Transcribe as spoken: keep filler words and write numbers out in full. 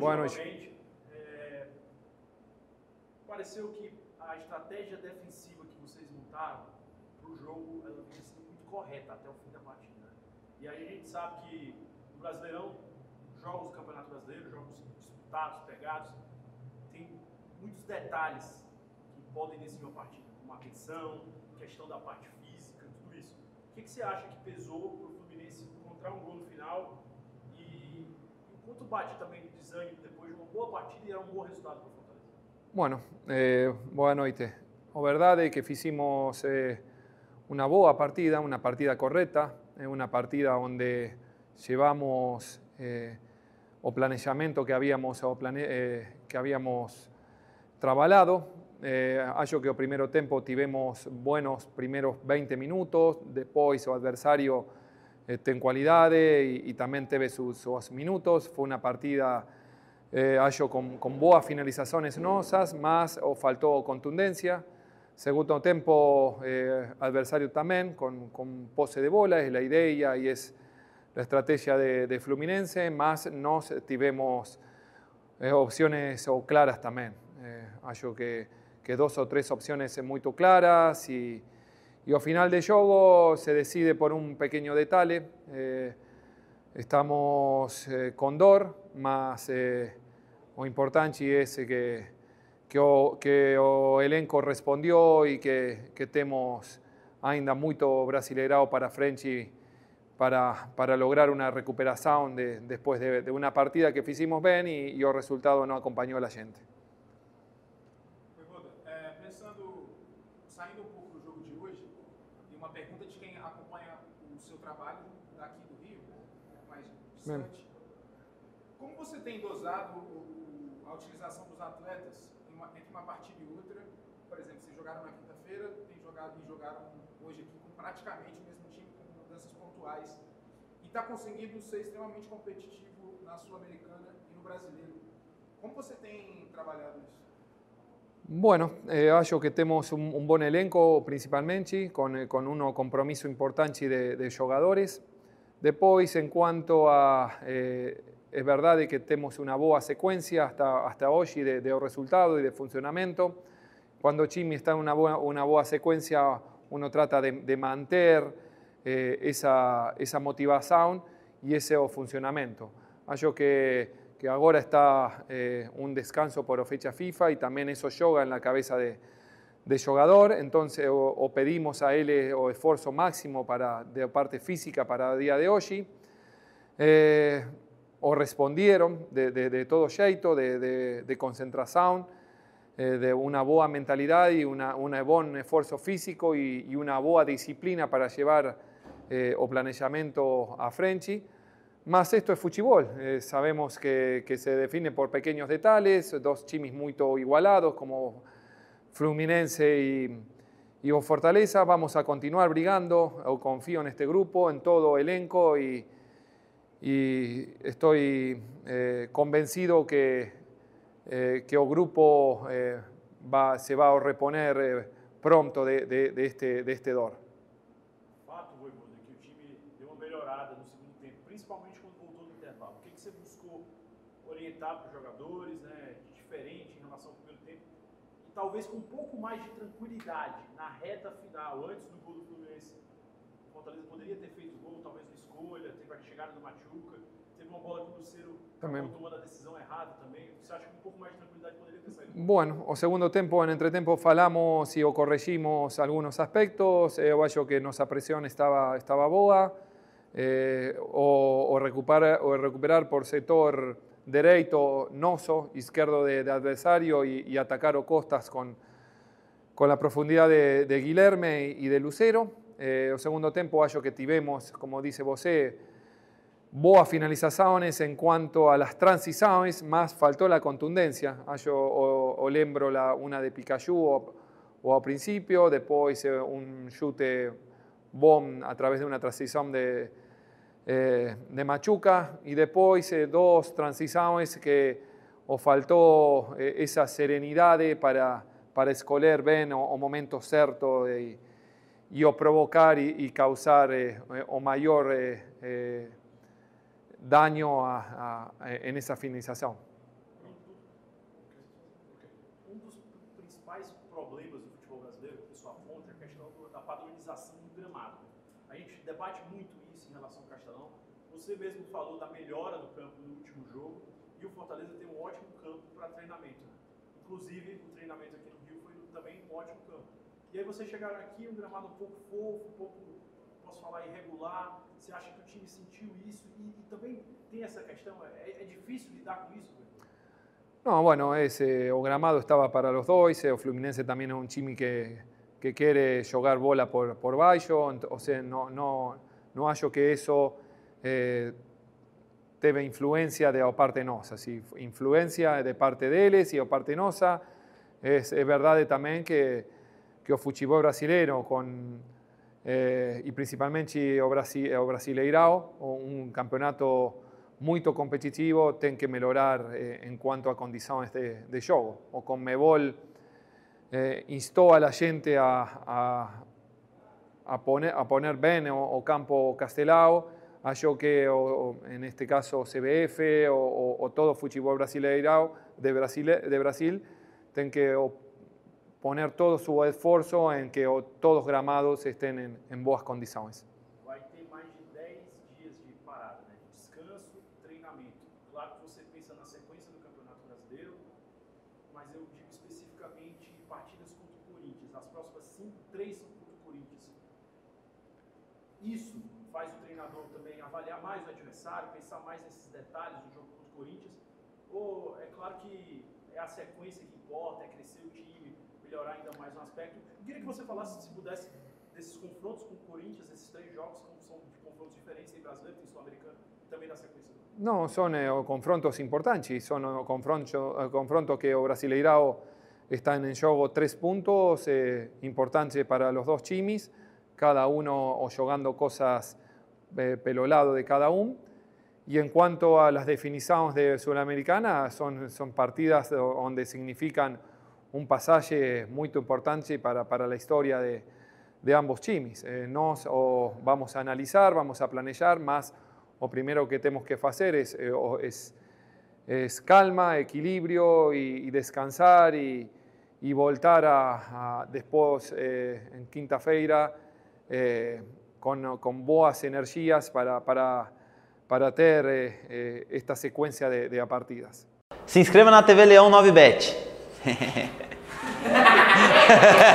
boa noite. É, pareceu que a estratégia defensiva que vocês montaram para o jogo ela vinha sendo muito correta até o fim da partida. Né? E aí a gente sabe que no Brasileirão, jogos do Campeonato Brasileiro, jogos disputados, pegados, tem muitos detalhes que podem decidir uma partida, como a atenção, questão da parte física, tudo isso. O que, que você acha que pesou para o Fluminense encontrar um gol no final e o quanto bate também de desânimo depois de uma boa partida e era um bom resultado para o Fortaleza? Bueno, eh, boa noite. A verdade é que fizemos eh, uma boa partida, uma partida correta, eh, uma partida onde llevamos eh, o planejamento que habíamos, o plane, eh, que habíamos trabalhado. Eh, acho que o primeiro tempo tivemos buenos primeiros veinte minutos, depois o adversário eh, tem qualidade e, e também teve sus, sus minutos. Foi uma partida, eh, acho, com, com boas finalizações nossas, mas o faltou contundência. Segundo tempo, eh, adversário também, com, com posse de bola, é a ideia e é a estratégia de, de Fluminense, mas nós tivemos eh, opções claras também. Eh, acho que que dos o tres opciones muy claras y, y al final del juego se decide por un pequeño detalle. Eh, estamos eh, con dor, mas eh, lo importante es que, que, o, que o elenco respondió y que, que temos ainda muito brasileirao para frente para, para lograr una recuperación de, después de, de una partida que hicimos bien y, y el resultado no acompañó a la gente. Saindo um pouco do jogo de hoje, e uma pergunta de quem acompanha o seu trabalho daqui do Rio, mais distante. Como você tem dosado o, a utilização dos atletas em uma, entre uma partida e outra? Por exemplo, vocês jogaram na quinta-feira e jogaram, jogaram hoje aqui com praticamente o mesmo time, com mudanças pontuais. E está conseguindo ser extremamente competitivo na Sul-Americana e no Brasileiro. Como você tem trabalhado isso? Bueno, eh, acho que tenemos un, un buen elenco principalmente, con, con un compromiso importante de, de jugadores. Después, en cuanto a, eh, es verdad que tenemos una boa secuencia hasta, hasta hoy de, de resultado y de funcionamiento. Cuando Chimi está en una boa, una boa secuencia, uno trata de, de mantener eh, esa, esa motivación y ese funcionamiento. Acho que que ahora está eh, un descanso por fecha FIFA y también eso yoga en la cabeza de, de jugador, entonces o, o pedimos a él o esfuerzo máximo para, de parte física para el día de hoy, eh, o respondieron de, de, de todo jeito, de, de, de concentración, eh, de una boa mentalidad y una, un buen esfuerzo físico y, y una boa disciplina para llevar eh, o planeamiento a frente. Mas esto es fútbol, eh, sabemos que, que se define por pequeños detalles, dos chimis muy igualados como Fluminense y, y o Fortaleza. Vamos a continuar brigando, o confío en este grupo, en todo elenco y, y estoy eh, convencido que, eh, que el grupo eh, va, se va a reponer eh, pronto de, de, de, este, de este dor. Fato, Voivoda, que o time deu uma melhorada no segundo tempo, principalmente quando voltou no intervalo. O que, que você buscou orientar para os jogadores, né, de diferente em relação ao primeiro tempo? E talvez com um pouco mais de tranquilidade na reta final, antes do gol do Fluminense. O Fortaleza poderia ter feito o gol, talvez na escolha, teve a chegada do Machuca, teve uma bola que o Luceiro acabou tomando a decisão errada também. Você acha que um pouco mais de tranquilidade poderia ter saído? Bueno, o segundo tempo, en entretempo falamos y o corregimos algunos aspectos, eh, eu acho que nosa presión estaba, estaba boa, eh, o, o, recuperar, o recuperar por sector derecho noso, izquierdo de, de adversario y, y atacar o costas con, con la profundidad de, de Guilherme y de Lucero. Eh, o segundo tempo, acho que tivemos, como dice você, boas finalizaciones en cuanto a las transiciones, más faltó la contundencia. Yo o, o lembro la, una de Pikachu o, o al principio, después eh, un chute bomb a través de una transición de, eh, de Machuca y después eh, dos transiciones que o faltó eh, esa serenidad para, para escoger bien o, o momento certo y, y o provocar y, y causar eh, o mayor eh, eh, daño a, a, en esa finalización. utilização do gramado. A gente debate muito isso em relação ao Castelão. Você mesmo falou da melhora do campo no último jogo e o Fortaleza tem um ótimo campo para treinamento. Inclusive, o treinamento aqui no Rio foi também um ótimo campo. E aí vocês chegaram aqui, um gramado um pouco fofo, um pouco, posso falar, irregular. Você acha que o time sentiu isso? E, e também tem essa questão, é, é difícil lidar com isso? No, bueno, ese, o gramado estaba para los dos, o Fluminense también es un time que, que quiere jugar bola por, por baixo, o sea, no, no, no hallo que eso eh, teve influencia de parte nosa, si influencia de parte deles y de parte nosa. Es, es verdad también que, que o futebol brasileiro, con, eh, y principalmente o, Brasi, o Brasileirao, un campeonato muy competitivo, tem que mejorar eh, en cuanto a condiciones de, de jogo. O Conmebol eh, instó a la gente a, a, a, poner, a poner bien o, o campo Castelao, a yo que o, o, en este caso C B F o, o, o todo futebol brasileirao de Brasil, de Brasil tienen que o, poner todo su esfuerzo en que o, todos los gramados estén en, en buenas condiciones. Vai ter mais de dez dias de parada, né? Descanso, treinamento. Claro que você pensa na sequência do Campeonato Brasileiro, mas eu digo especificamente partidas contra o Corinthians. As próximas cinco, três são contra o Corinthians. Isso faz o treinador também avaliar mais o adversário, pensar mais nesses detalhes do jogo contra o Corinthians? Ou é claro que é a sequência que importa, é crescer o time, melhorar ainda mais um aspecto? Eu queria que você falasse, se pudesse, desses confrontos com o Corinthians, esses três jogos, como são de confrontos diferentes em brasileiro, tem sul-americano, e também da sequência. No, son eh, confrontos importantes, son eh, confrontos, eh, confrontos que o Brasileirao están en juego tres puntos eh, importantes para los dos times, cada uno o jugando cosas eh, pelo lado de cada uno. Y en cuanto a las definiciones de Sudamericana, son, son partidas donde significan un pasaje muy importante para, para la historia de, de ambos times. Eh, nos o vamos a analizar, vamos a planear, más o primero que tenemos que hacer es, eh, es, es calma, equilibrio y, y descansar y, y voltar a, a después eh, en quinta-feira eh, con, con boas energías para, para, para ter eh, eh, esta sequência de, de partidas. Se inscreva na T V Leão nove Bet.